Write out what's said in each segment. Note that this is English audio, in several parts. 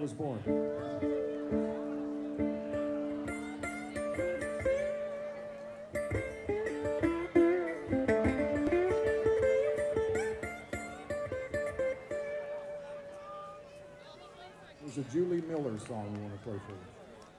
was born. There's a Julie Miller song we want to play for you.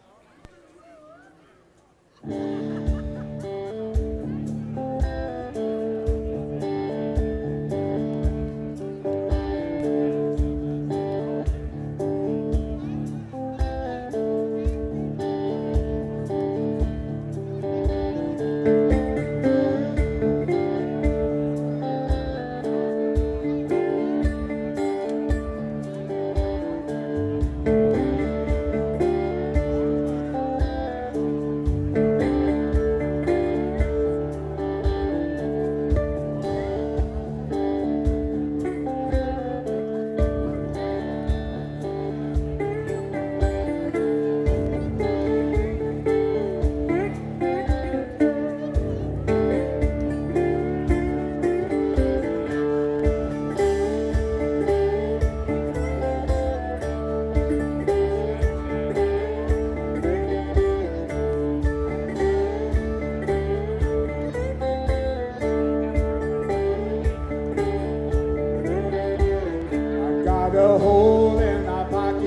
A hole in my pocket,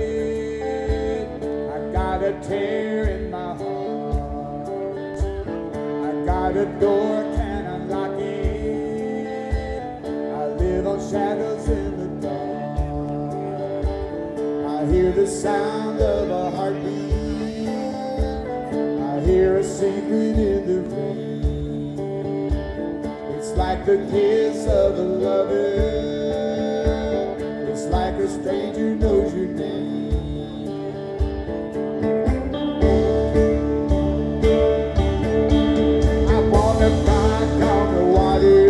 I got a tear in my heart, I got a door, can't unlock it, I live on shadows in the dark, I hear the sound of a heartbeat, I hear a secret in the rain, it's like the kiss of a lover, like a stranger knows your name. I wanna rock on the water,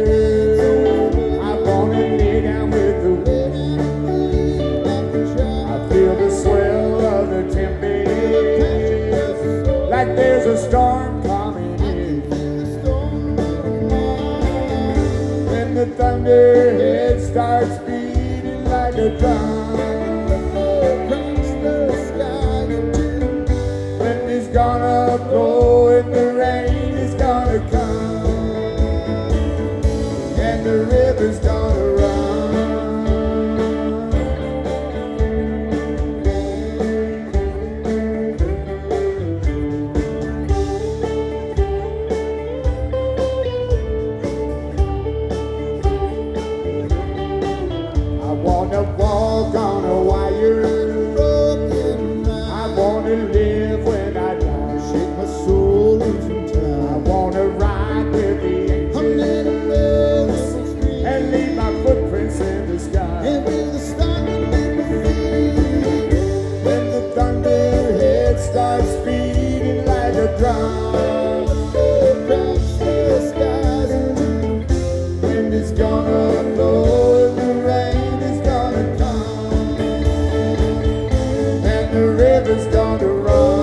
I wanna lay down with the wind, I feel the swell of the tempest, like there's a storm coming in. When the thunderhead starts beating like a drum across the sky, when it's gonna blow and the rain is gonna come and the river's gonna run. I wanna walk on a wire, I wanna live when I die, shake my soul into time. I wanna ride with the angels and leave my footprints in the sky. And when the star when the thunderhead starts beating like a drum across the skies, when it's gonna blow and the rain is gonna come and the river's gonna run.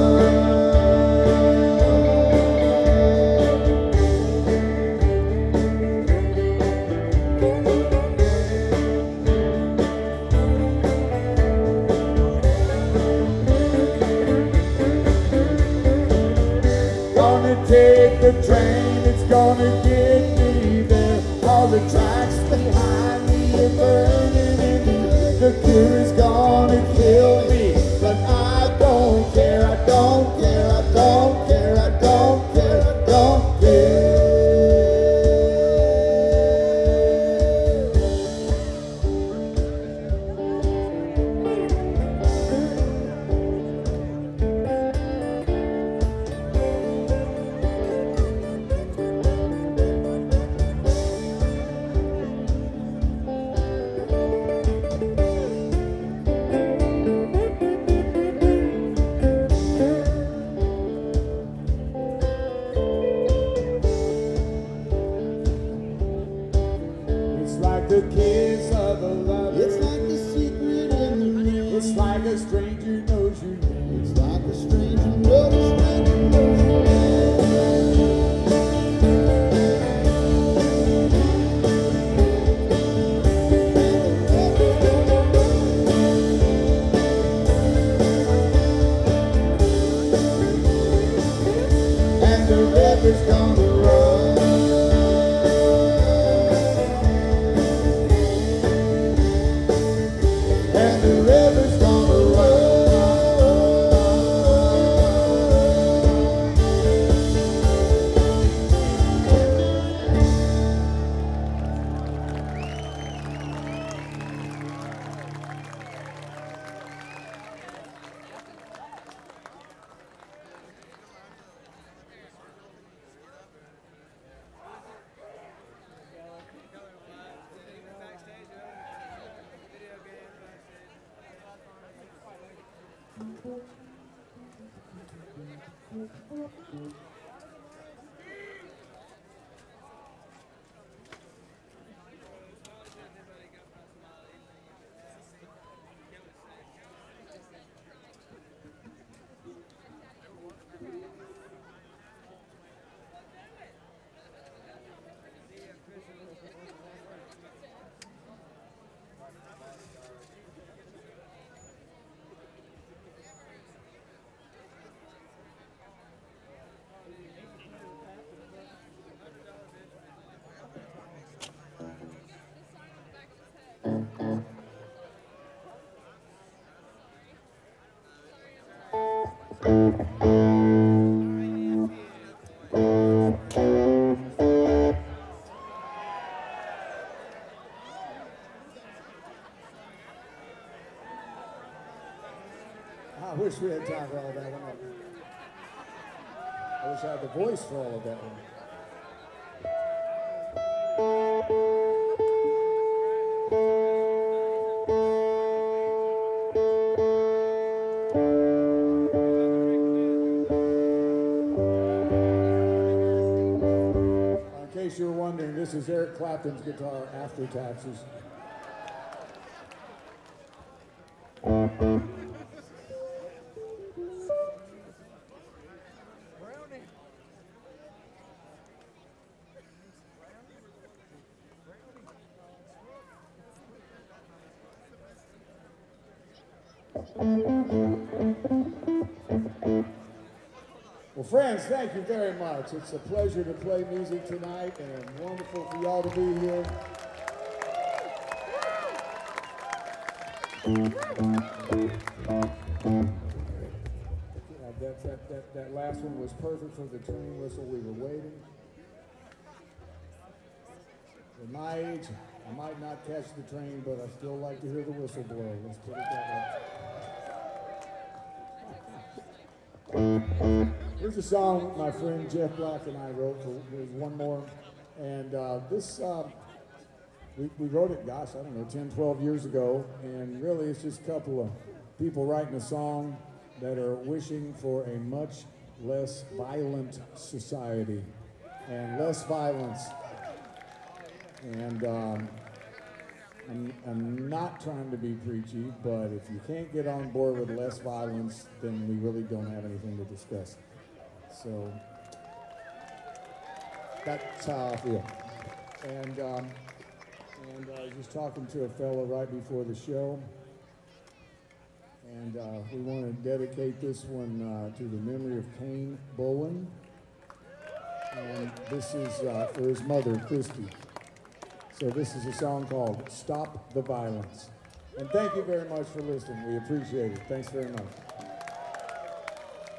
Gonna take the train, it's gonna get me there. All the tracks behind me are burning in the air. The cure is gonna kill me, but I don't care, I don't care, I don't care, I don't care, I don't care. It's like the kiss of a lover. It's like the secret in the rain. It's like a stranger knows your name. It's like a stranger knows your name. I wish we had time for all that one. I wish I had the voice for all of that one. In case you're wondering, this is Eric Clapton's guitar after taxes. Well, friends, thank you very much. It's a pleasure to play music tonight and wonderful for y'all to be here. That last one was perfect for the train whistle. We were waiting. At my age, I might not catch the train, but I still like to hear the whistle blow. Let's put it that way. Here's a song my friend Jeff Black and I wrote. There's one more. And we wrote it, gosh, I don't know, 10, 12 years ago. And really, it's just a couple of people writing a song that are wishing for a much less violent society and less violence. And I'm not trying to be preachy, but if you can't get on board with less violence, then we really don't have anything to discuss. So that's how I feel. And I was just talking to a fellow right before the show, and we want to dedicate this one to the memory of Kane Bowen. And this is for his mother, Christy. So this is a song called Stop the Violence. And thank you very much for listening. We appreciate it. Thanks very much.